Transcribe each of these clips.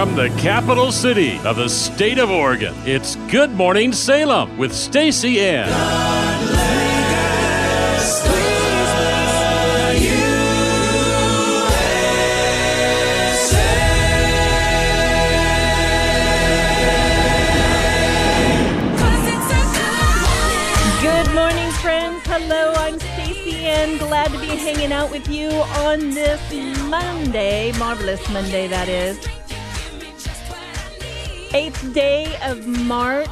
From the capital city of the state of Oregon, it's Good Morning Salem with Stacy Ann. Good morning, friends. Hello, I'm Stacy Ann. Glad to be hanging out with you on this Monday. Marvelous Monday, that is. 8th day of March.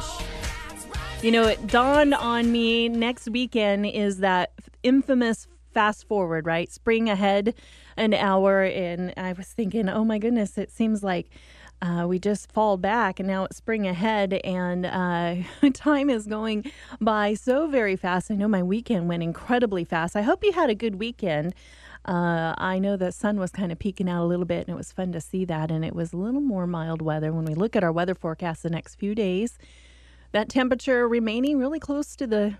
You know, it dawned on me next weekend is that infamous fast forward, right? Spring ahead an hour. And I was thinking, oh my goodness, it seems like we just fall back and now it's spring ahead and time is going by so very fast. I know my weekend went incredibly fast. I hope you had a good weekend. I know the sun was kind of peeking out a little bit and it was fun to see that. And it was a little more mild weather. When we look at our weather forecast the next few days, that temperature remaining really close to the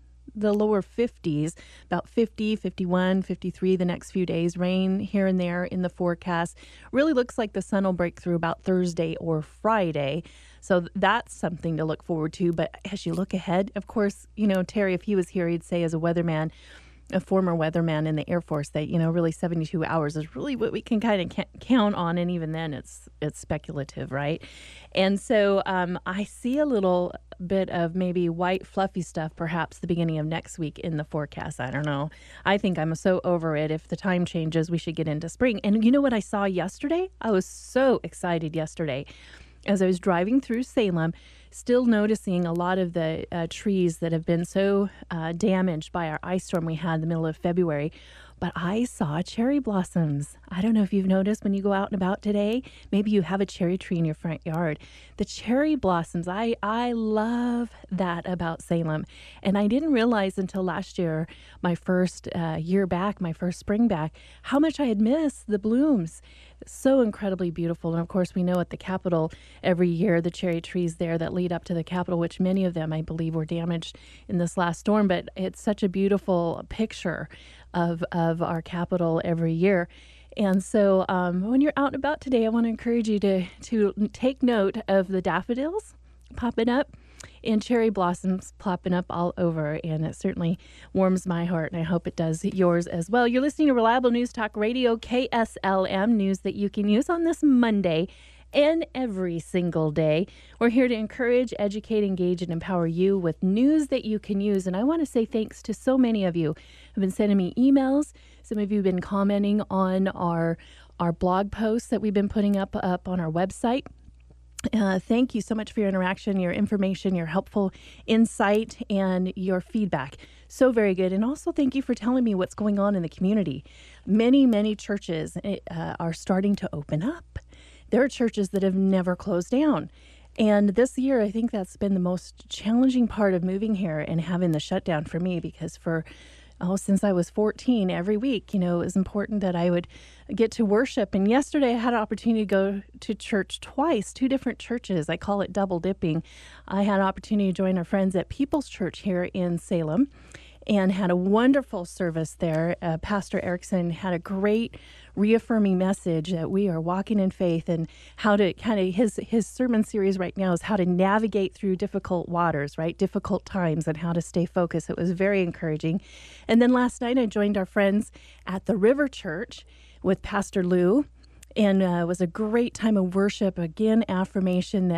lower 50s, about 50, 51, 53 the next few days. Rain here and there in the forecast. Really looks like the sun will break through about Thursday or Friday. So that's something to look forward to. But as you look ahead, of course, you know, Terry, if he was here, he'd say as a weatherman, a former weatherman in the Air Force, that, you know, really 72 hours is really what we can kind of count on. And even then it's speculative, right? And so I see a little bit of maybe white fluffy stuff, perhaps the beginning of next week in the forecast. I don't know. I think I'm so over it. If the time changes, we should get into spring. And you know what I saw yesterday? I was so excited yesterday. As I was driving through Salem, still noticing a lot of the trees that have been so damaged by our ice storm we had in the middle of February. But I saw cherry blossoms. I don't know if you've noticed when you go out and about today, maybe you have a cherry tree in your front yard. The cherry blossoms, I love that about Salem. And I didn't realize until last year, my first year back, my first spring back, how much I had missed the blooms. So incredibly beautiful. And of course, we know at the Capitol every year, the cherry trees there that lead up to the Capitol, which many of them, I believe, were damaged in this last storm. But it's such a beautiful picture of our Capitol every year. And so when you're out and about today, I want to encourage you to take note of the daffodils popping up and cherry blossoms plopping up all over. And it certainly warms my heart, and I hope it does yours as well. You're listening to Reliable News Talk Radio, KSLM, news that you can use on this Monday and every single day. We're here to encourage, educate, engage, and empower you with news that you can use. And I want to say thanks to so many of you who've been sending me emails. Some of you have been commenting on our blog posts that we've been putting up on our website. Thank you so much for your interaction, your information, your helpful insight, and your feedback. So very good. And also thank you for telling me what's going on in the community. Many, many churches are starting to open up. There are churches that have never closed down. And this year, I think that's been the most challenging part of moving here and having the shutdown for me, because since I was 14, every week, you know, it was important that I would get to worship. And yesterday I had an opportunity to go to church twice, 2 different churches. I call it double dipping. I had an opportunity to join our friends at People's Church here in Salem and had a wonderful service there. Pastor Erickson had a great reaffirming message that we are walking in faith, and how to his sermon series right now is how to navigate through difficult waters, right? Difficult times, and how to stay focused. It was very encouraging. And then last night I joined our friends at the River Church with Pastor Lou. And it was a great time of worship. Again, affirmation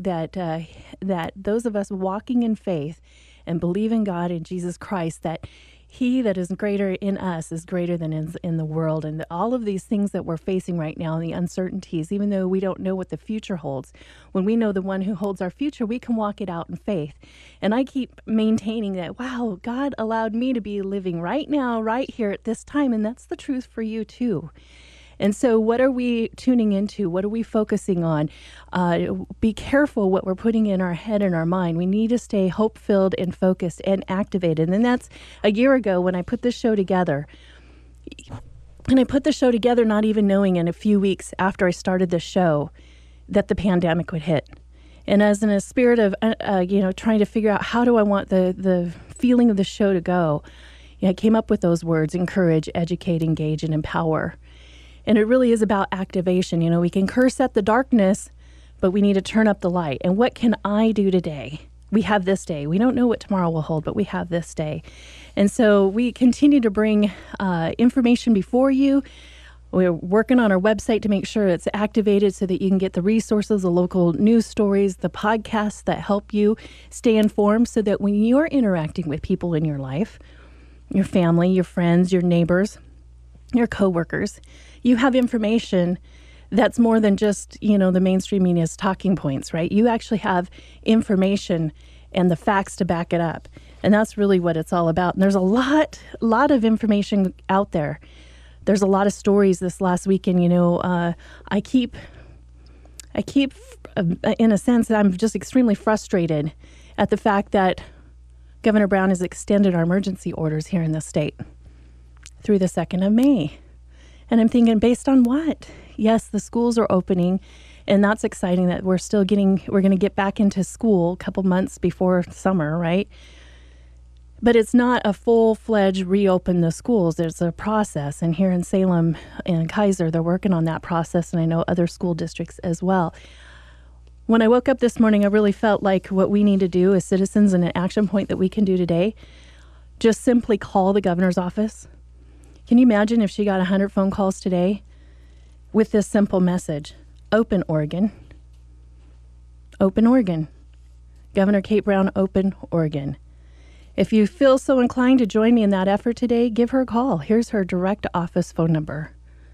that those of us walking in faith and believe in God and Jesus Christ, that He that is greater in us is greater than in the world. And all of these things that we're facing right now, the uncertainties, even though we don't know what the future holds, when we know the one who holds our future, we can walk it out in faith. And I keep maintaining that, wow, God allowed me to be living right now, right here at this time. And that's the truth for you too. And so what are we tuning into? What are we focusing on? Be careful what we're putting in our head and our mind. We need to stay hope-filled and focused and activated. And that's a year ago when I put this show together. And I put the show together not even knowing in a few weeks after I started the show that the pandemic would hit. And as in a spirit of, trying to figure out how do I want the feeling of the show to go, I came up with those words: encourage, educate, engage, and empower. And it really is about activation. We can curse at the darkness, but we need to turn up the light. And what can I do today? We have this day. We don't know what tomorrow will hold, but we have this day. And so we continue to bring information before you. We're working on our website to make sure it's activated so that you can get the resources, the local news stories, the podcasts that help you stay informed, so that when you're interacting with people in your life, your family, your friends, your neighbors, your coworkers, you have information that's more than just, the mainstream media's talking points, right? You actually have information and the facts to back it up. And that's really what it's all about. And there's a lot of information out there. There's a lot of stories this last weekend. I keep, in a sense, I'm just extremely frustrated at the fact that Governor Brown has extended our emergency orders here in the state through the 2nd of May. And I'm thinking, based on what? Yes, the schools are opening, and that's exciting that we're going to get back into school a couple months before summer, right? But it's not a full-fledged reopen the schools. There's a process, and here in Salem and Kaiser, they're working on that process, and I know other school districts as well. When I woke up this morning, I really felt like what we need to do as citizens, and an action point that we can do today, just simply call the governor's office. Can you imagine if she got 100 phone calls today with this simple message? Open Oregon. Open Oregon. Governor Kate Brown, open Oregon. If you feel so inclined to join me in that effort today, give her a call. Here's her direct office phone number,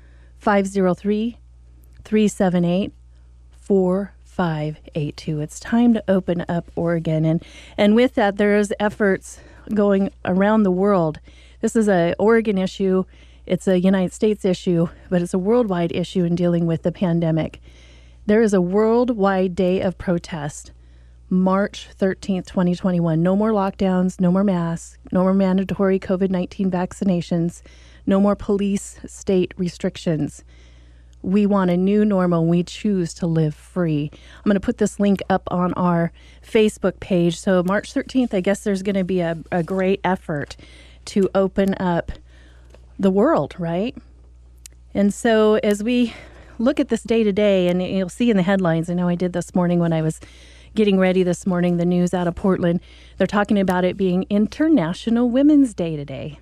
503-378-4582. It's time to open up Oregon. And with that, there's efforts going around the world. This is an Oregon issue. It's a United States issue, but it's a worldwide issue in dealing with the pandemic. There is a worldwide day of protest, March 13th, 2021. No more lockdowns, no more masks, no more mandatory COVID-19 vaccinations, no more police state restrictions. We want a new normal. We choose to live free. I'm going to put this link up on our Facebook page. So March 13th, I guess there's going to be a great effort to open up the world, right? And so as we look at this day to day, and you'll see in the headlines, I know I did this morning when I was getting ready this morning, the news out of Portland, they're talking about it being International Women's Day today.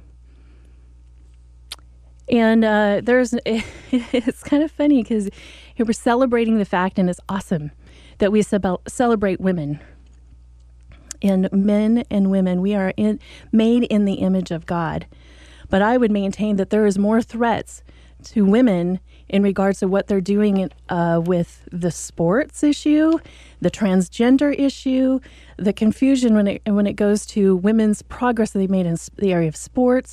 And it's kind of funny because here we're celebrating the fact, and it's awesome that we celebrate women. And men and women, we are made in the image of God. But I would maintain that there is more threats to women in regards to what they're doing with the sports issue, the transgender issue, the confusion when it goes to women's progress that they've made in the area of sports.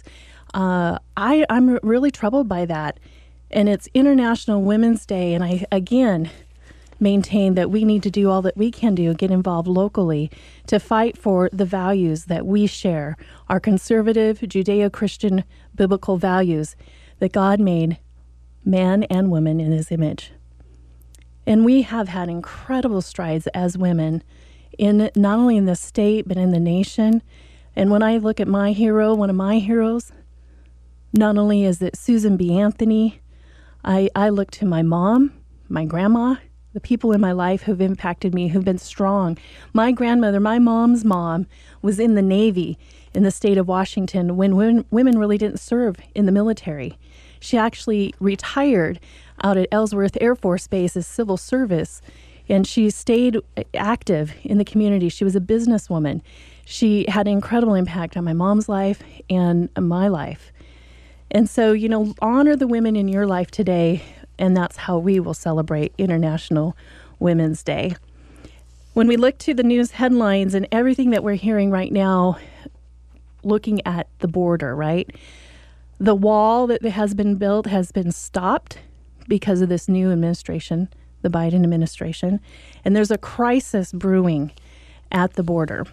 I'm really troubled by that. And it's International Women's Day, and I, again, maintain that we need to do all that we can do, get involved locally to fight for the values that we share, our conservative Judeo-Christian biblical values that God made man and woman in his image. And we have had incredible strides as women, in not only in the state, but in the nation. And when I look at my hero, one of my heroes, not only is it Susan B. Anthony, I look to my mom, my grandma, the people in my life who've impacted me, who've been strong. My grandmother, my mom's mom, was in the Navy in the state of Washington when women really didn't serve in the military. She actually retired out at Ellsworth Air Force Base as civil service, and she stayed active in the community. She was a businesswoman. She had an incredible impact on my mom's life and my life. And so, honor the women in your life today, and that's how we will celebrate International Women's Day. When we look to the news headlines and everything that we're hearing right now, looking at the border, right? The wall that has been built has been stopped because of this new administration, the Biden administration, and there's a crisis brewing at the border.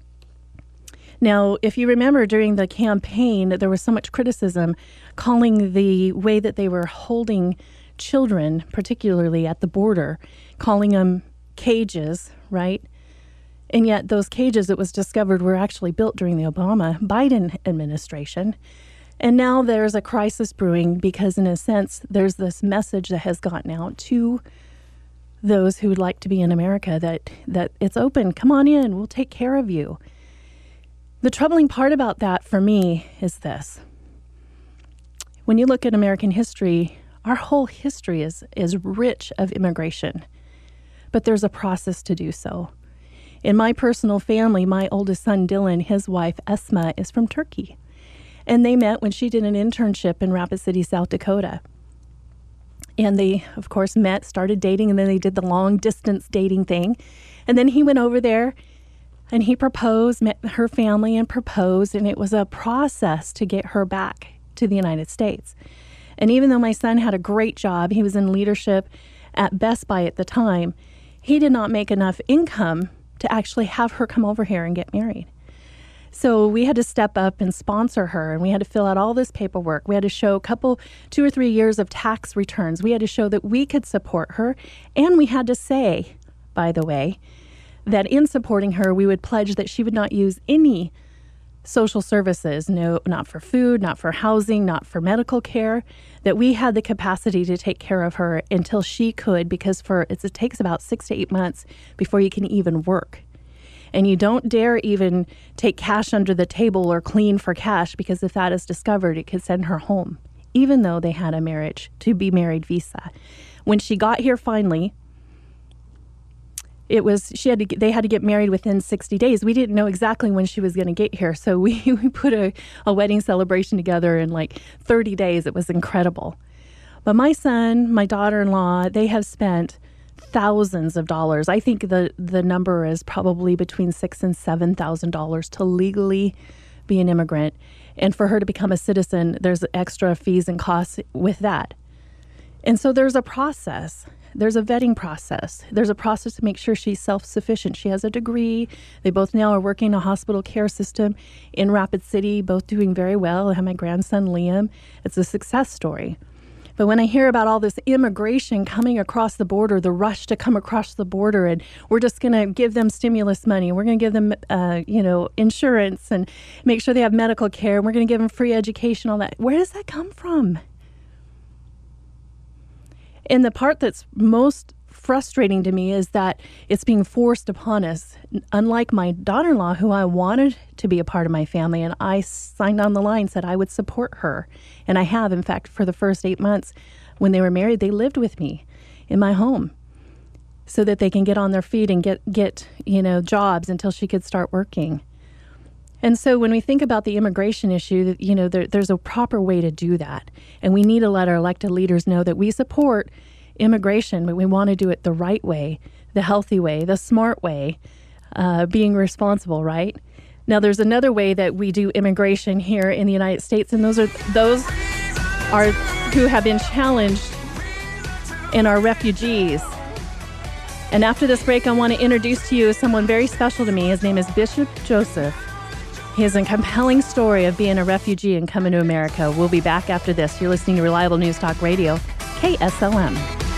Now, if you remember during the campaign, there was so much criticism calling the way that they were holding children, particularly at the border, calling them cages, right? And yet those cages, it was discovered, were actually built during the Biden administration. And now there's a crisis brewing because, in a sense, there's this message that has gotten out to those who would like to be in America, that it's open. Come on in. We'll take care of you. The troubling part about that for me is this. When you look at American history, our whole history is rich of immigration, but there's a process to do so. In my personal family, my oldest son, Dylan, his wife, Esma, is from Turkey. And they met when she did an internship in Rapid City, South Dakota. And they, of course, met, started dating, and then they did the long-distance dating thing. And then he went over there, and he proposed, met her family and proposed, and it was a process to get her back to the United States. And even though my son had a great job, he was in leadership at Best Buy at the time, he did not make enough income to actually have her come over here and get married. So we had to step up and sponsor her, and we had to fill out all this paperwork. We had to show 2 or 3 years of tax returns. We had to show that we could support her, and we had to say, by the way, that in supporting her, we would pledge that she would not use any social services, no, not for food, not for housing, not for medical care, that we had the capacity to take care of her until she could, because it takes about 6 to 8 months before you can even work. And you don't dare even take cash under the table or clean for cash, because if that is discovered, it could send her home, even though they had a marriage to be married visa. When she got here finally, they had to get married within 60 days. We didn't know exactly when she was going to get here. So we put a wedding celebration together in like 30 days. It was incredible. But my son, my daughter-in-law, they have spent thousands of dollars. I think the number is probably between $6,000 and $7,000 to legally be an immigrant. And for her to become a citizen, there's extra fees and costs with that. And so there's a process. There's a vetting process. There's a process to make sure she's self-sufficient. She has a degree. They both now are working in a hospital care system in Rapid City, both doing very well. I have my grandson, Liam. It's a success story. But when I hear about all this immigration coming across the border, the rush to come across the border, and we're just going to give them stimulus money, we're going to give them, insurance and make sure they have medical care, and we're going to give them free education, all that. Where does that come from? And the part that's most frustrating to me is that it's being forced upon us. Unlike my daughter-in-law, who I wanted to be a part of my family, and I signed on the line, said I would support her. And I have, in fact, for the first 8 months when they were married, they lived with me in my home so that they can get on their feet and get jobs until she could start working. And so when we think about the immigration issue, there's a proper way to do that. And we need to let our elected leaders know that we support immigration, but we want to do it the right way, the healthy way, the smart way, being responsible, right? Now, there's another way that we do immigration here in the United States, and those are who have been challenged and are refugees. And after this break, I want to introduce to you someone very special to me. His name is Bishop Joseph. He has a compelling story of being a refugee and coming to America. We'll be back after this. You're listening to Reliable News Talk Radio, KSLM.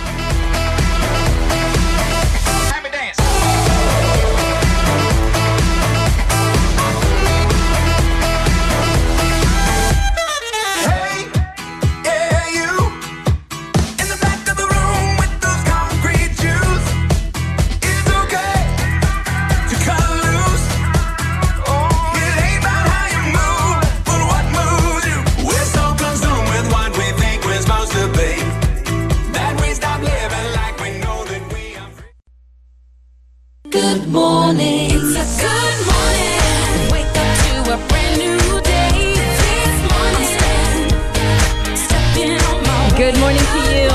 Good morning. It's a good morning. Wake up to a brand new day. This morning. Stepping on my way. Good morning to you.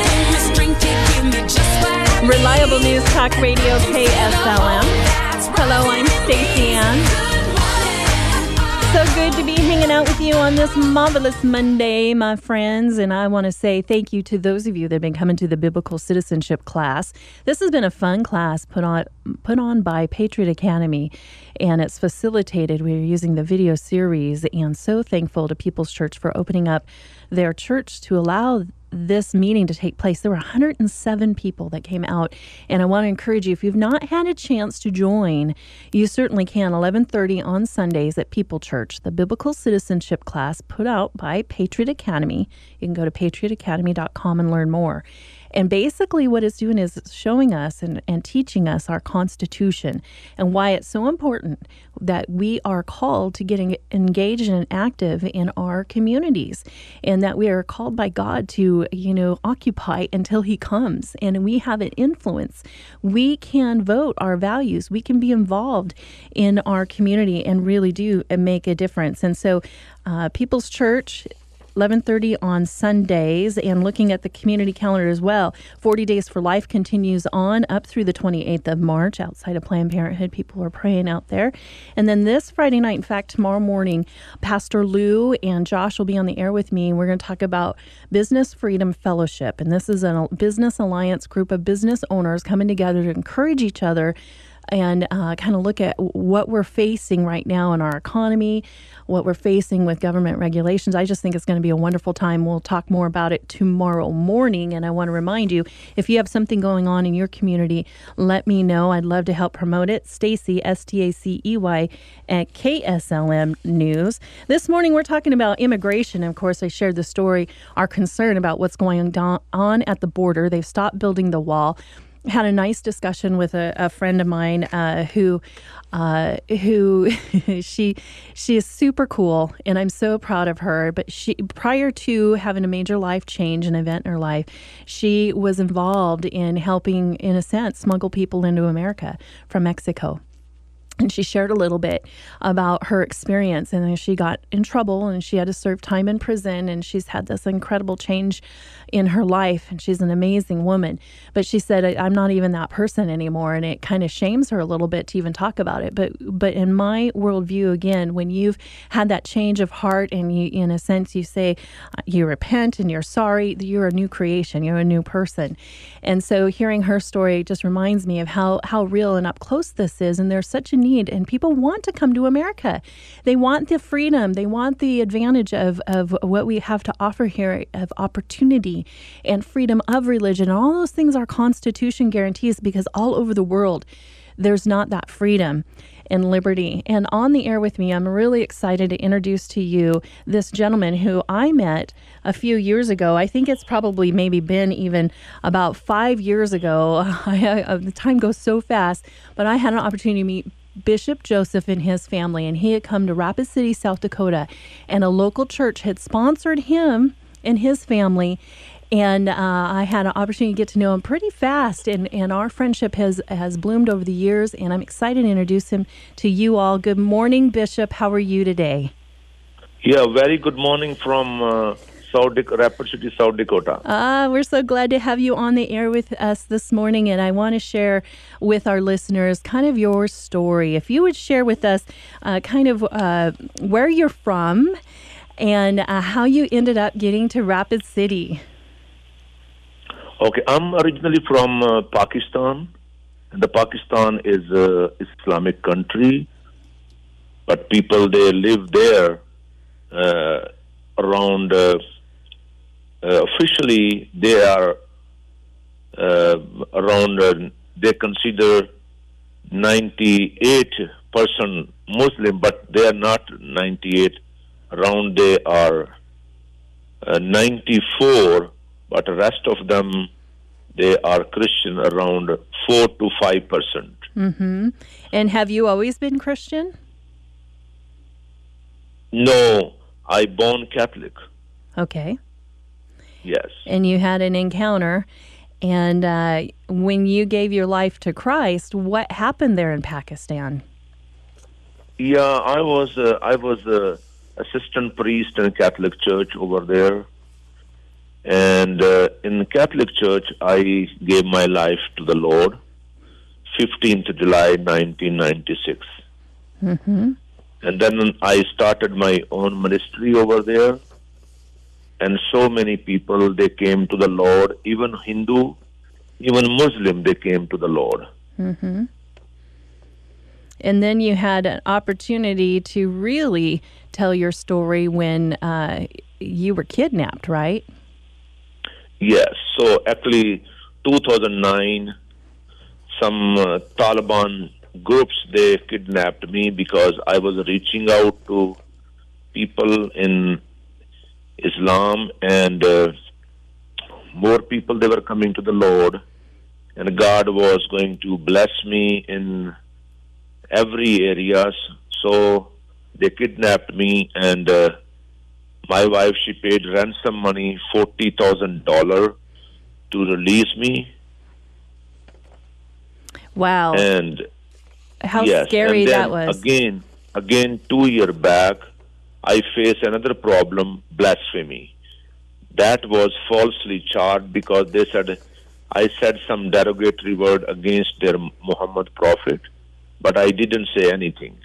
Reliable News Talk Radio, KSLM. Hello, I'm Stacey Ann. So good to be hanging out with you on this marvelous Monday, my friends. And I want to say thank you to those of you that have been coming to the Biblical Citizenship class. This has been a fun class put on by Patriot Academy, and it's facilitated. We're using the video series, and so thankful to People's Church for opening up their church to allow this meeting to take place. There were 107 people that came out, and I want to encourage you, if you've not had a chance to join, you certainly can. 11:30 on Sundays at People Church, the Biblical Citizenship class put out by Patriot Academy. You can go to patriotacademy.com and learn more. And basically what it's doing is it's showing us and teaching us our Constitution and why it's so important that we are called to get engaged and active in our communities, and that we are called by God to, occupy until He comes, and we have an influence. We can vote our values. We can be involved in our community and really do make a difference. And so People's Church, 11:30 on Sundays, and looking at the community calendar as well, 40 Days for Life continues on up through the 28th of March outside of Planned Parenthood. People are praying out there. And then this Friday night, in fact, tomorrow morning, Pastor Lou and Josh will be on the air with me. We're going to talk about Business Freedom Fellowship. And this is a business alliance group of business owners coming together to encourage each other and kind of look at what we're facing right now in our economy, what we're facing with government regulations. I just think it's going to be a wonderful time. We'll talk more about it tomorrow morning. And I want to remind you, if you have something going on in your community, let me know. I'd love to help promote it. Stacey, Stacey, at KSLM News. This morning, we're talking about immigration. Of course, I shared the story, our concern about what's going on at the border. They've stopped building the wall. Had a nice discussion with a friend of mine who she is super cool, and I'm so proud of her. But she, prior to having a major life change, an event in her life, she was involved in helping, in a sense, smuggle people into America from Mexico. And she shared a little bit about her experience, and then she got in trouble and she had to serve time in prison, and she's had this incredible change in her life, and she's an amazing woman. But she said, I'm not even that person anymore, and it kind of shames her a little bit to even talk about it. But in my worldview, again, when you've had that change of heart and you, in a sense, you say, you repent and you're sorry, you're a new creation, you're a new person. And so hearing her story just reminds me of how real and up close this is, and there's such a need, and people want to come to America. They want the freedom. They want the advantage of what we have to offer here, of opportunity and freedom of religion. All those things our Constitution guarantees, because all over the world, there's not that freedom and liberty. And on the air with me, I'm really excited to introduce to you this gentleman who I met a few years ago. I think it's probably maybe been even about 5 years ago. The time goes so fast, but I had an opportunity to meet Bishop Joseph and his family, and he had come to Rapid City, South Dakota, and a local church had sponsored him and his family. And I had an opportunity to get to know him pretty fast, and our friendship has bloomed over the years, and I'm excited to introduce him to you all. Good morning, Bishop. How are you today? Yeah, very good morning from Rapid City, South Dakota. We're so glad to have you on the air with us this morning, and I want to share with our listeners kind of your story. If you would share with us where you're from and how you ended up getting to Rapid City. Okay, I'm originally from Pakistan. The Pakistan is an Islamic country, but people, they live there around, officially they are around, they consider 98% Muslim, but they are not 98. Around they are 94, but the rest of them, they are Christian, around 4 to 5%. Mm-hmm. And have you always been Christian? No, I born Catholic. Okay. Yes. And you had an encounter, and when you gave your life to Christ, what happened there in Pakistan? Yeah, I was a assistant priest in a Catholic church over there. And in the Catholic Church, I gave my life to the Lord, 15th July, 1996. Mm-hmm. And then I started my own ministry over there. And so many people, they came to the Lord, even Hindu, even Muslim, they came to the Lord. Mm-hmm. And then you had an opportunity to really tell your story when you were kidnapped, right? Yes. So actually, 2009, some Taliban groups, they kidnapped me because I was reaching out to people in Islam, and more people, they were coming to the Lord, and God was going to bless me in every areas. So they kidnapped me, and my wife, she paid ransom money, $40,000 to release me. Wow. And how yes, scary and then that was. Again, 2 years back, I faced another problem, blasphemy. That was falsely charged because they said I said some derogatory word against their Muhammad prophet, but I didn't say anything.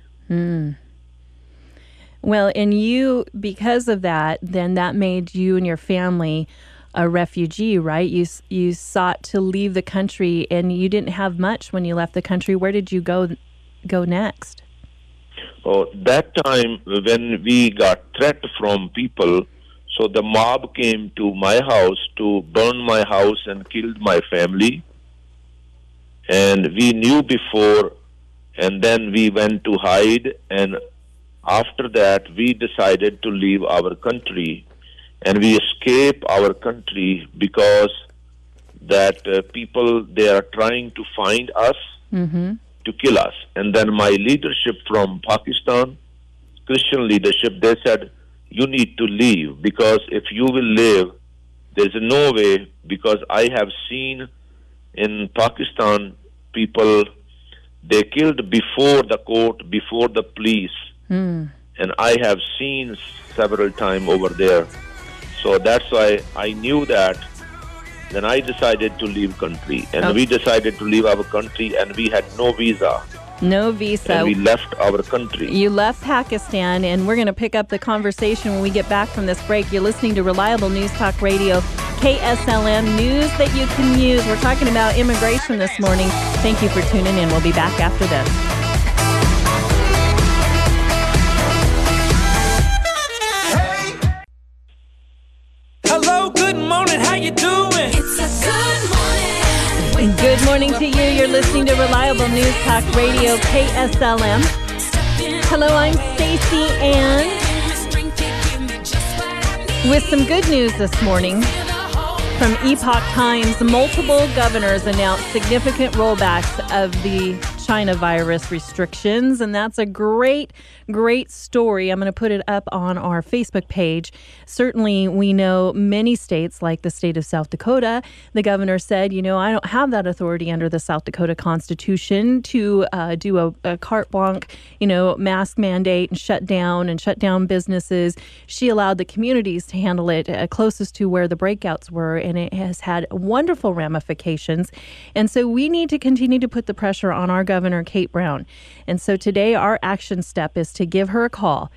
Well, and you, because of that, then that made you and your family a refugee, right? You sought to leave the country, and you didn't have much when you left the country. Where did you go next? Oh, that time when we got threat from people, so the mob came to my house to burn my house and killed my family. And we knew before, and then we went to hide, and after that we decided to leave our country. And we escape our country because that people, they are trying to find us to kill us. And then my leadership from Pakistan, Christian leadership, they said, you need to leave, because if you will live, there's no way, because I have seen in Pakistan people, they killed before the court, before the police. And I have seen several times over there. So that's why I knew that. Then I decided to leave country, and we decided to leave our country, and we had no visa. No visa. And we left our country. You left Pakistan, and we're going to pick up the conversation when we get back from this break. You're listening to Reliable News Talk Radio, KSLM, news that you can use. We're talking about immigration this morning. Thank you for tuning in. We'll be back after this. Hello, good morning, how you doing? It's a good morning. Good morning to you. You're listening to Reliable News Talk Radio, KSLM. Hello, I'm Stacey Ann with some good news this morning. From Epoch Times, multiple governors announced significant rollbacks of the China virus restrictions, and that's a great story. I'm going to put it up on our Facebook page. Certainly, we know many states, like the state of South Dakota, the governor said, I don't have that authority under the South Dakota Constitution to do a carte blanche, mask mandate and shut down businesses. She allowed the communities to handle it closest to where the breakouts were, and it has had wonderful ramifications. And so we need to continue to put the pressure on our Governor Kate Brown. And so today our action step is to give her a call,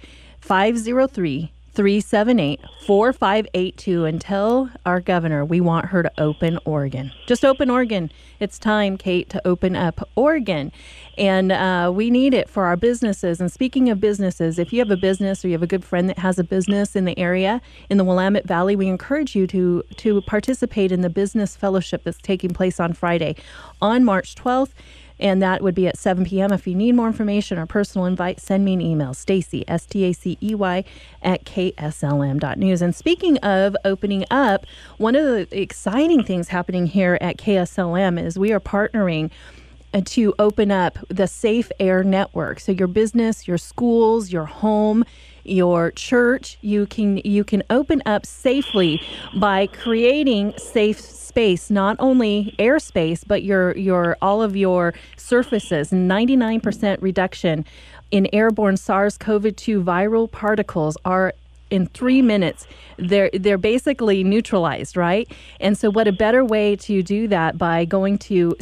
503-378-4582, and tell our governor we want her to open Oregon. Just open Oregon. It's time, Kate, to open up Oregon. And we need it for our businesses. And speaking of businesses, if you have a business or you have a good friend that has a business in the area, in the Willamette Valley, we encourage you to participate in the business fellowship that's taking place on Friday, on March 12th. And that would be at 7 p.m. If you need more information or personal invite, send me an email, Stacey, S-T-A-C-E-Y, at KSLM.news. And speaking of opening up, one of the exciting things happening here at KSLM is we are partnering to open up the Safe Air Network. So your business, your schools, your home, your church, you can open up safely by creating safe space, not only airspace, but your all of your surfaces. 99% reduction in airborne SARS-CoV-2 viral particles are in 3 minutes. They're basically neutralized, right? And so what a better way to do that by going to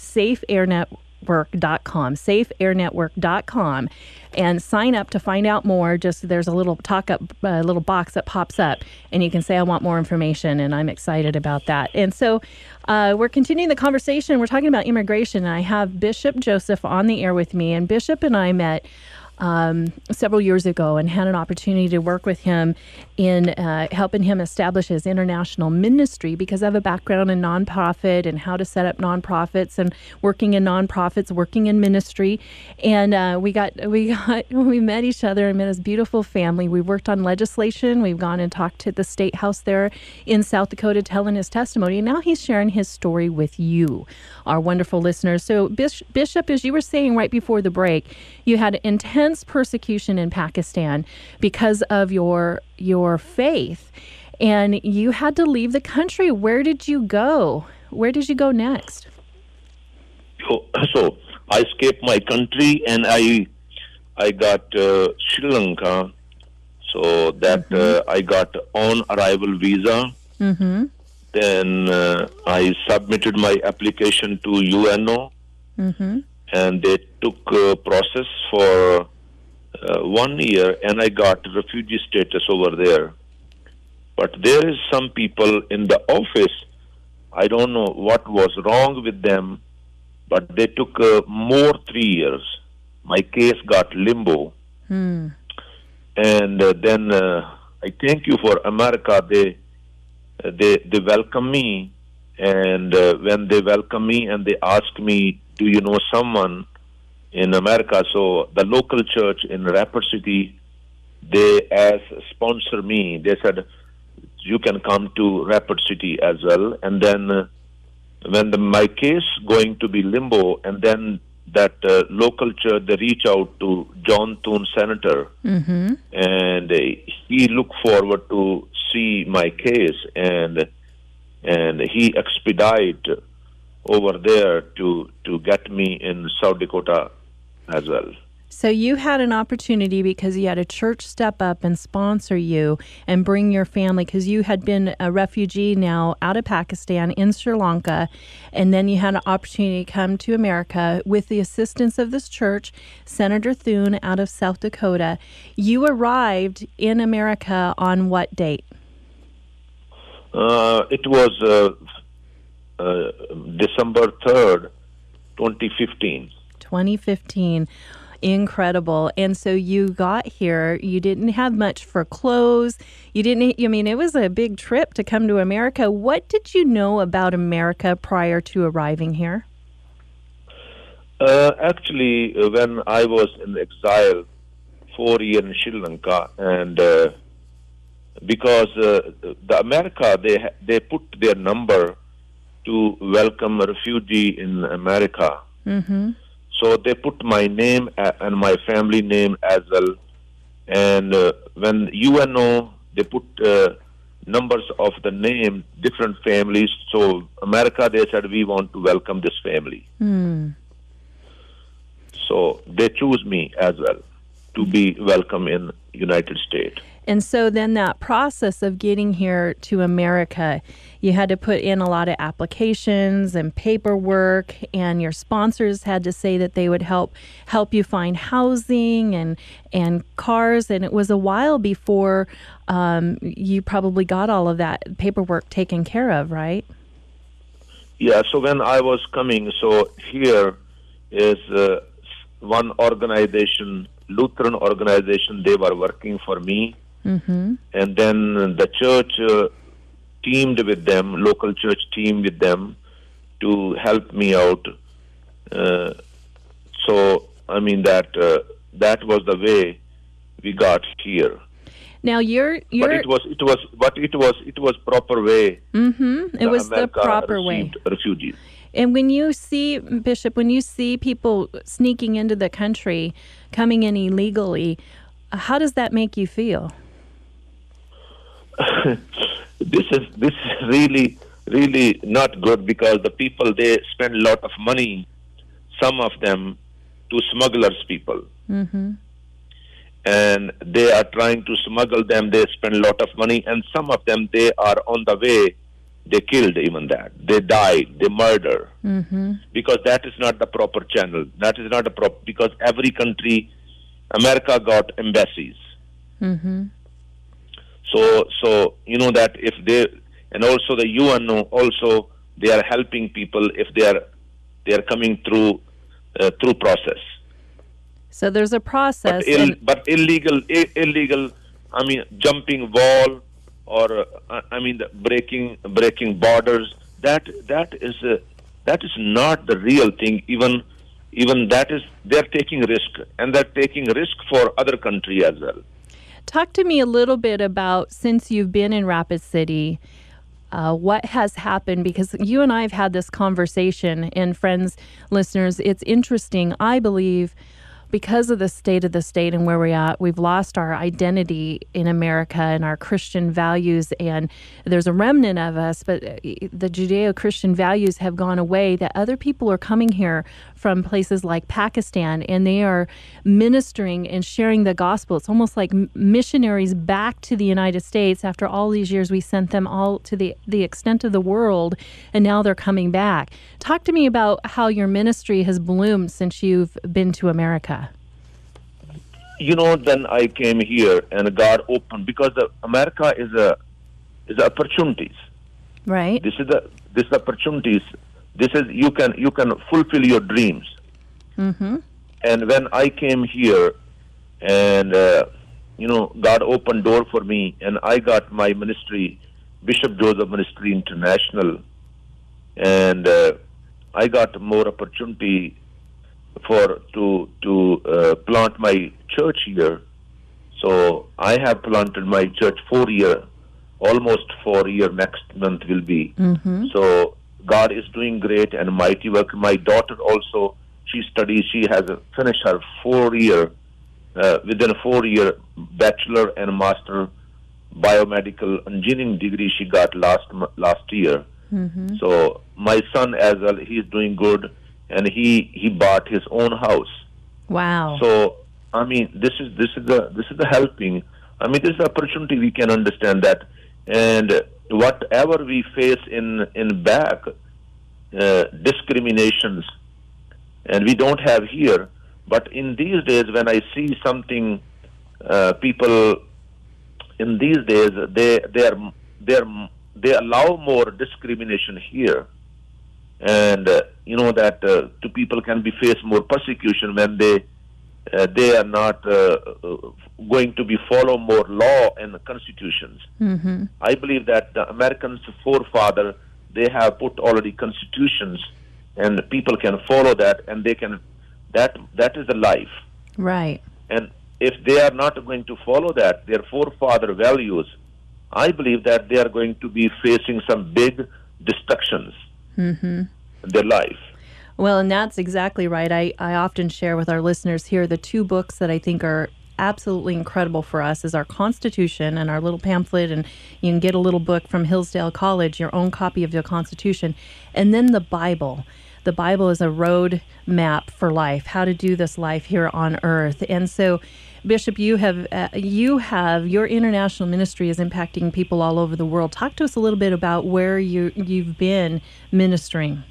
safeairnetwork.com, and sign up to find out more. Just there's a little little box that pops up, and you can say, I want more information, and I'm excited about that. And so we're continuing the conversation. We're talking about immigration, and I have Bishop Joseph on the air with me, and Bishop and I met several years ago and had an opportunity to work with him in helping him establish his international ministry because I have a background in nonprofit and how to set up nonprofits and working in nonprofits, working in ministry. And we met each other and met his beautiful family. We worked on legislation. We've gone and talked to the State House there in South Dakota telling his testimony. And now he's sharing his story with you, our wonderful listeners. So Bishop, as you were saying right before the break, you had intense persecution in Pakistan because of your faith, and you had to leave the country. Where did you go? Where did you go next? So I escaped my country and I got Sri Lanka. So that I got on arrival visa. Mm-hmm. Then I submitted my application to UNO, and they took a process for 1 year, and I got refugee status over there. But there is some people in the office, I don't know what was wrong with them, but they took more 3 years. My case got limbo. And then I thank you for America. They welcome me, and when they welcome me and they ask me, do you know someone in America? So the local church in Rapid City, they sponsor me. They said, you can come to Rapid City as well. And then when my case going to be limbo, and then that local church, they reach out to John Thune, senator, and he look forward to see my case, and he expedite over there to get me in South Dakota as well. So you had an opportunity because you had a church step up and sponsor you and bring your family, because you had been a refugee now out of Pakistan in Sri Lanka, and then you had an opportunity to come to America with the assistance of this church, Senator Thune out of South Dakota. You arrived in America on what date? It was December 3rd, 2015. 2015. Incredible. And so you got here, you didn't have much for clothes. It was a big trip to come to America. What did you know about America prior to arriving here? Actually, when I was in exile 4 years in Sri Lanka, and because the America, they put their number to welcome a refugee in America. So they put my name and my family name as well. And when UNO, they put numbers of the name, different families. So America, they said, we want to welcome this family. So they choose me as well to be welcome in United States. And so then that process of getting here to America, you had to put in a lot of applications and paperwork, and your sponsors had to say that they would help you find housing and cars. And it was a while before you probably got all of that paperwork taken care of, right? Yeah, so when I was coming, so here is one organization, Lutheran organization, they were working for me. And then the church teamed with them, local church teamed with them to help me out. So, I mean, that was the way we got here. Now but it was proper way. It was America the proper way. Refugees. And when you see, Bishop, when you see people sneaking into the country, coming in illegally, how does that make you feel? This is really not good, because the people, they spend a lot of money, some of them, to smugglers people. And they are trying to smuggle them. They spend a lot of money, and some of them, they are on the way, they killed even that. They died, they murder. Because that is not the proper channel. That is not a proper, because every country, America got embassies. So you know that if they, and also the UNO, also they are helping people if they are coming through process. So there's a process. But illegal. I mean, jumping wall, or the breaking borders. That is not the real thing. Even that is, they're taking risk, and they're taking risk for other country as well. Talk to me a little bit about, since you've been in Rapid City, what has happened, because you and I have had this conversation, and friends, listeners, it's interesting. I believe because of the state and where we're at, we've lost our identity in America and our Christian values, and there's a remnant of us, but the Judeo-Christian values have gone away, that other people are coming here from places like Pakistan, and they are ministering and sharing the gospel. It's almost like missionaries back to the United States. After all these years, we sent them all to the extent of the world, and now they're coming back. Talk to me about how your ministry has bloomed since you've been to America. Then I came here, and God opened, because America is opportunities. Right. This is opportunities. This is you can fulfill your dreams. Mm-hmm. And when I came here, and God opened door for me, and I got my ministry, Bishop Joseph Ministry International, and I got more opportunity to plant my church here. So I have planted my church almost 4 year next month will be. Mm-hmm. So God is doing great and mighty work. My daughter also, she studies. She has finished her 4 year, within a 4 year bachelor and master biomedical engineering degree she got last year. Mm-hmm. So my son as well, he's doing good, and he bought his own house. Wow. So this is the helping. This is the opportunity. We can understand that, and whatever we face in back discriminations, and we don't have here. But in these days, when I see something, people in these days they allow more discrimination here, and that two people can be face more persecution when they are not going to be follow more law and constitutions. Mm-hmm. I believe that the Americans' forefather, they have put already constitutions, and people can follow that, and they can. That is the life. Right. And if they are not going to follow that, their forefather values, I believe that they are going to be facing some big destructions mm-hmm. in their life. Well, and that's exactly right. I often share with our listeners here the two books that I think are absolutely incredible for us is our Constitution and our little pamphlet, and you can get a little book from Hillsdale College, your own copy of your Constitution, and then the Bible. The Bible is a road map for life, how to do this life here on earth. And so, Bishop, you have your international ministry is impacting people all over the world. Talk to us a little bit about where you've been ministering.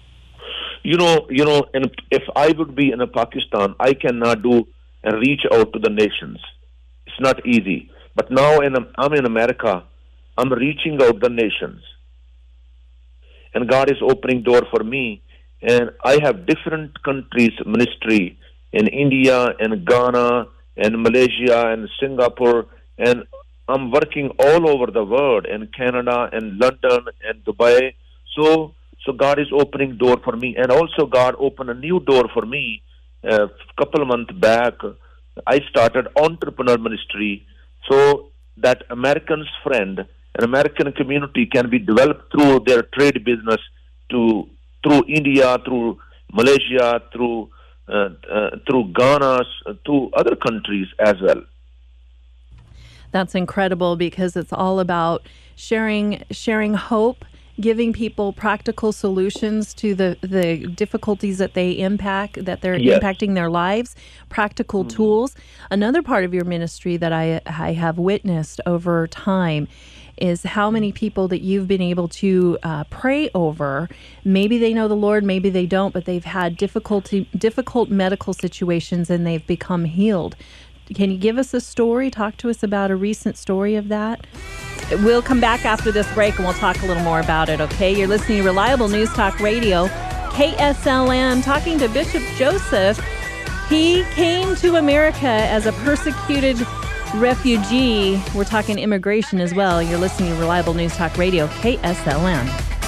And if I would be in Pakistan, I cannot do and reach out to the nations. It's not easy. But now I'm in America. I'm reaching out the nations, and God is opening door for me. And I have different countries ministry in India and Ghana and Malaysia and Singapore, and I'm working all over the world in Canada and London and Dubai. So God is opening door for me, and also God opened a new door for me. A couple of months back, I started entrepreneur ministry, so that Americans' friend, an American community can be developed through their trade business through India, through Malaysia, through Ghana, to other countries as well. That's incredible, because it's all about sharing hope, giving people practical solutions to the difficulties that they're impacting their lives, practical tools. Another part of your ministry that I have witnessed over time is how many people that you've been able to pray over. Maybe they know the Lord, maybe they don't, but they've had difficult medical situations and they've become healed. Can you give us a story? Talk to us about a recent story of that. We'll come back after this break and we'll talk a little more about it, okay? You're listening to Reliable News Talk Radio, KSLM, talking to Bishop Joseph He came to America as a persecuted refugee. We're talking immigration as well. You're listening to Reliable News Talk Radio, KSLM.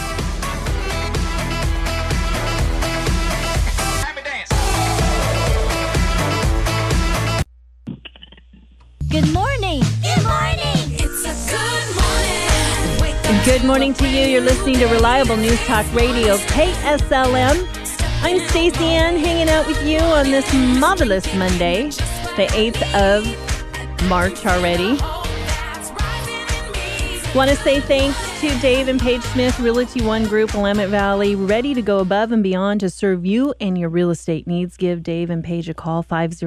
Good morning. Good morning. It's a good morning. Wake up. Good morning to you. You're listening to Reliable News Talk Radio, KSLM. I'm Stacey Ann, hanging out with you on this marvelous Monday, the 8th of March already. Want to say thanks to Dave and Paige Smith, Realty One Group, Willamette Valley, ready to go above and beyond to serve you and your real estate needs. Give Dave and Paige a call,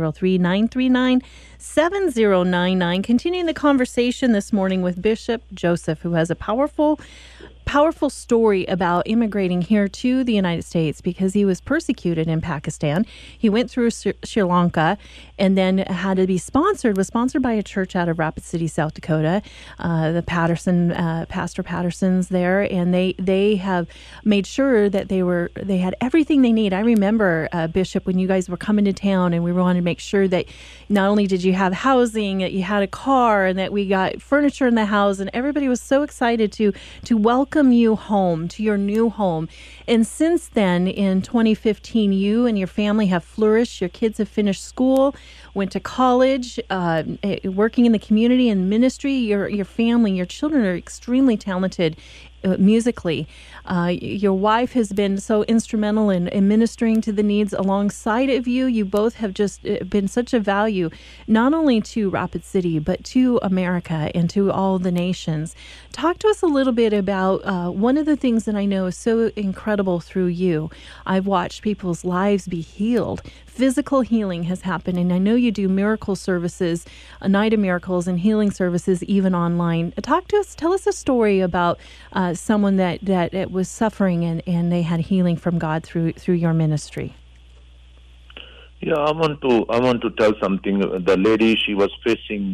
503-939-7099. Continuing the conversation this morning with Bishop Joseph, who has a powerful story about immigrating here to the United States because he was persecuted in Pakistan. He went through Sri Lanka and then had to be was sponsored by a church out of Rapid City, South Dakota, the Pastor Pattersons there, and they have made sure that they had everything they need. I remember, Bishop, when you guys were coming to town and we wanted to make sure that not only did you have housing, that you had a car, and that we got furniture in the house, and everybody was so excited to welcome you home to your new home. And since then, in 2015, you and your family have flourished. Your kids have finished school, went to college, working in the community and ministry. Your family, your children are extremely talented musically. Your wife has been so instrumental in ministering to the needs alongside of you. You both have just been such a value, not only to Rapid City, but to America and to all the nations. Talk to us a little bit about one of the things that I know is so incredible through you. I've watched people's lives be healed. Physical healing has happened, and I know you do miracle services, a night of miracles and healing services, even online. Talk to us, tell us a story about someone that was suffering and they had healing from God through your ministry. Yeah, I want to tell something. The lady, she was facing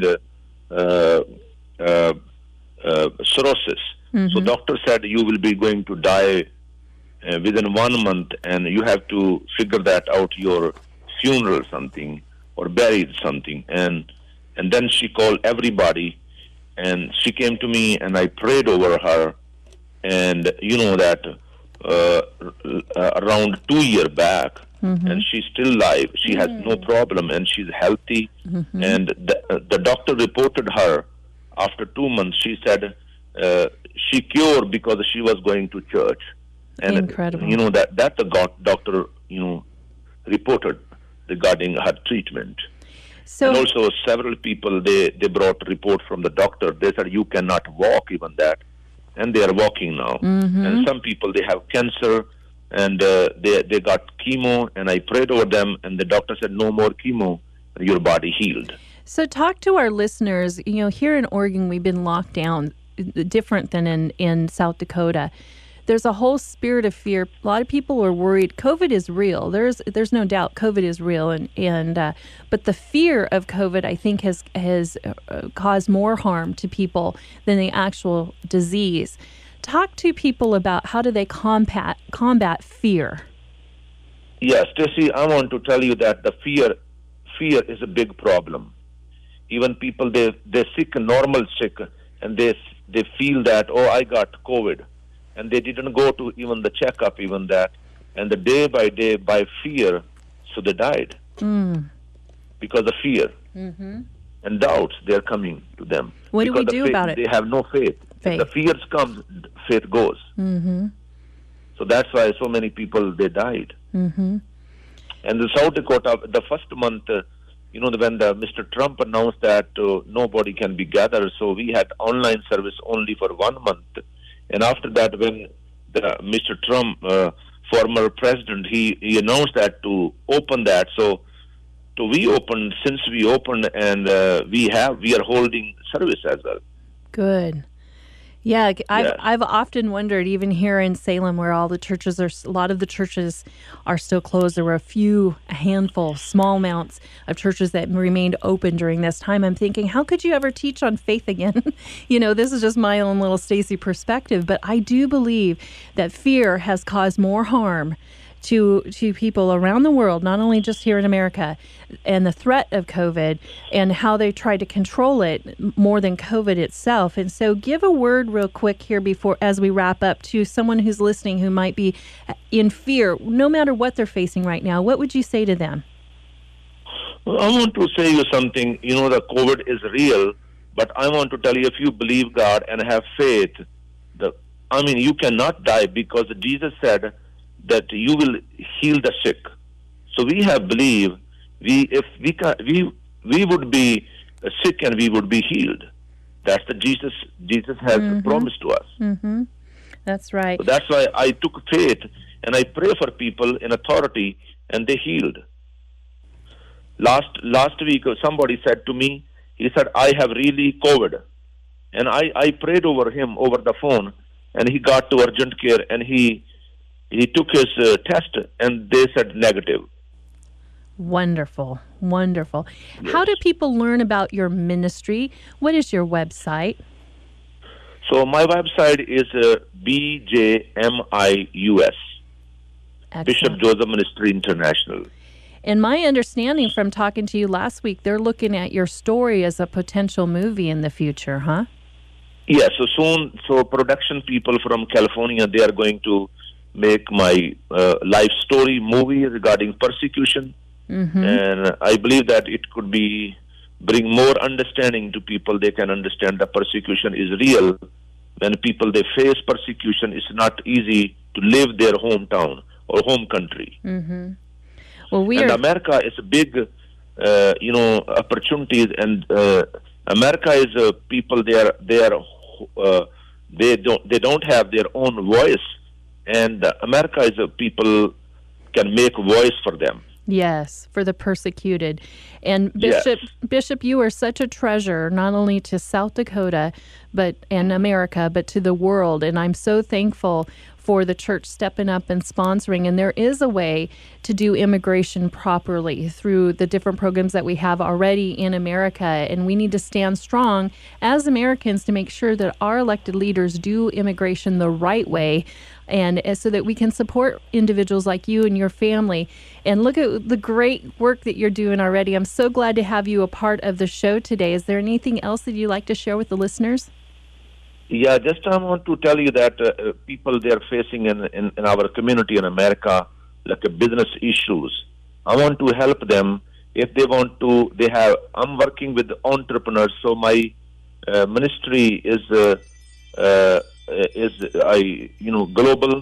cirrhosis. Mm-hmm. So doctor said you will be going to die within 1 month, and you have to figure that out, your funeral something or buried something. And then she called everybody, and she came to me, and I prayed over her. And you know that around 2 years back, mm-hmm. and she's still alive. She has no problem, and she's healthy. Mm-hmm. And the doctor reported her after 2 months. She said she cured because she was going to church. And incredible. You know that the doctor reported regarding her treatment. So, and also several people they brought a report from the doctor. They said you cannot walk, even that. And they are walking now. mm-hmm. And some people, they have cancer, and they got chemo, and I prayed over them, and the doctor said, no more chemo, and your body healed. So talk to our listeners. Here in Oregon, we've been locked down, different than in South Dakota. There's a whole spirit of fear. A lot of people are worried. COVID is real. There's no doubt COVID is real, but the fear of COVID, I think, has caused more harm to people than the actual disease. Talk to people about how do they combat fear. Yes, Stacey, I want to tell you that the fear is a big problem. Even people they're sick, normal sick, and they feel that I got COVID. And they didn't go to even the checkup, even that. And the day by day, by fear, so they died. Because of fear. Mm-hmm. And doubts, they're coming to them. What do we do about it? They have no faith. If the fears come, faith goes. Mm-hmm. So that's why so many people, they died. Mm-hmm. And the South Dakota, the first month, when Mr. Trump announced that nobody can be gathered, so we had online service only for 1 month. And after that, when Mr. Trump, former president, he announced that to open that. So we opened, since we opened, and we are holding service as well. Good. Yeah, I've often wondered, even here in Salem, where a lot of the churches are still closed. There were a handful, small amounts of churches that remained open during this time. I'm thinking, how could you ever teach on faith again? This is just my own little Stacey perspective, but I do believe that fear has caused more harm to people around the world, not only just here in America, and the threat of COVID and how they try to control it more than COVID itself. And so give a word real quick here before, as we wrap up, to someone who's listening who might be in fear, no matter what they're facing right now. What would you say to them? Well, I want to say you something. You know, the COVID is real, but I want to tell you, if you believe God and have faith, you cannot die, because Jesus said that you will heal the sick. So we have believed. We would be sick and we would be healed. That's the Jesus has promised to us. Mm-hmm. That's right. So that's why I took faith and I pray for people in authority, and they healed. Last week, somebody said to me, he said, I have really COVID. And I prayed over him over the phone, and he got to urgent care, and he took his test, and they said negative. Wonderful. Wonderful. Yes. How do people learn about your ministry? What is your website? So my website is BJMIUS, Excellent. Bishop Joseph Ministry International. And my understanding from talking to you last week, they're looking at your story as a potential movie in the future, huh? Yeah, so soon, production people from California, they are going to make my life story movie regarding persecution. Mm-hmm. And I believe that it could bring more understanding to people. They can understand that persecution is real. When people, they face persecution, it's not easy to leave their hometown or home country. Mm-hmm. And America is a big, opportunities. And America is people. They don't have their own voice, and America is people can make voice for them. Yes, for the persecuted. And Yes. Bishop, you are such a treasure, not only to South Dakota and America, but to the world. And I'm so thankful for the church stepping up and sponsoring. And there is a way to do immigration properly through the different programs that we have already in America. And we need to stand strong as Americans to make sure that our elected leaders do immigration the right way, and so that we can support individuals like you and your family. And look at the great work that you're doing already. I'm so glad to have you a part of the show today. Is there anything else that you'd like to share with the listeners? Yeah, just I want to tell you that people, they are facing in our community in America, like business issues. I want to help them. If they want to, I'm working with entrepreneurs. So my ministry is global.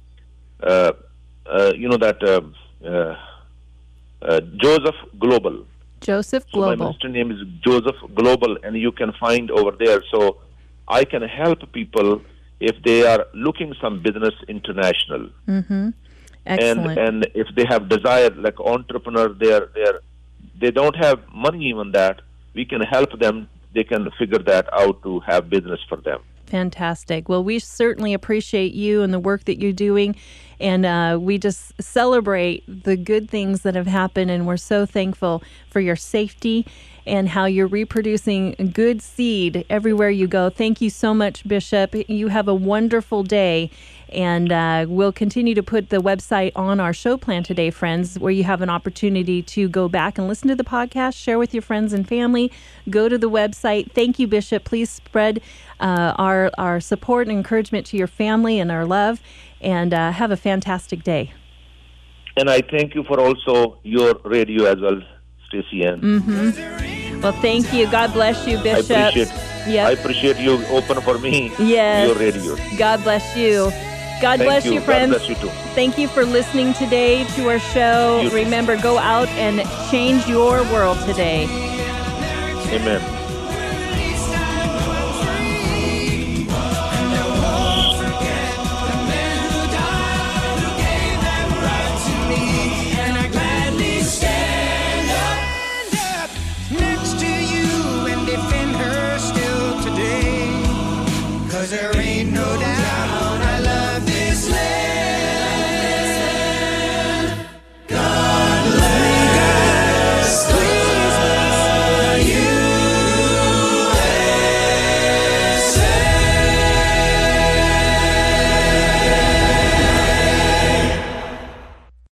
Joseph Global. Joseph Global. So my ministry name is Joseph Global, and you can find over there. So I can help people if they are looking some business international. Mm-hmm. Excellent. And if they have desire, like entrepreneurs, they don't have money even that, we can help them. They can figure that out to have business for them. Fantastic. Well, we certainly appreciate you and the work that you're doing, and we just celebrate the good things that have happened, and we're so thankful for your safety and how you're reproducing good seed everywhere you go. Thank you so much, Bishop. You have a wonderful day, and we'll continue to put the website on our show plan today, friends, where you have an opportunity to go back and listen to the podcast, share with your friends and family, go to the website. Thank you, Bishop. Please spread our support and encouragement to your family and our love, and have a fantastic day. And I thank you for also your radio as well, Stacey Ann. Mm-hmm. Well, thank you. God bless you, Bishop. I appreciate you open for me. Yes. Your radio. God bless you. God bless you, friends. God bless you too. Thank you for listening today to our show. Remember, go out and change your world today. Amen.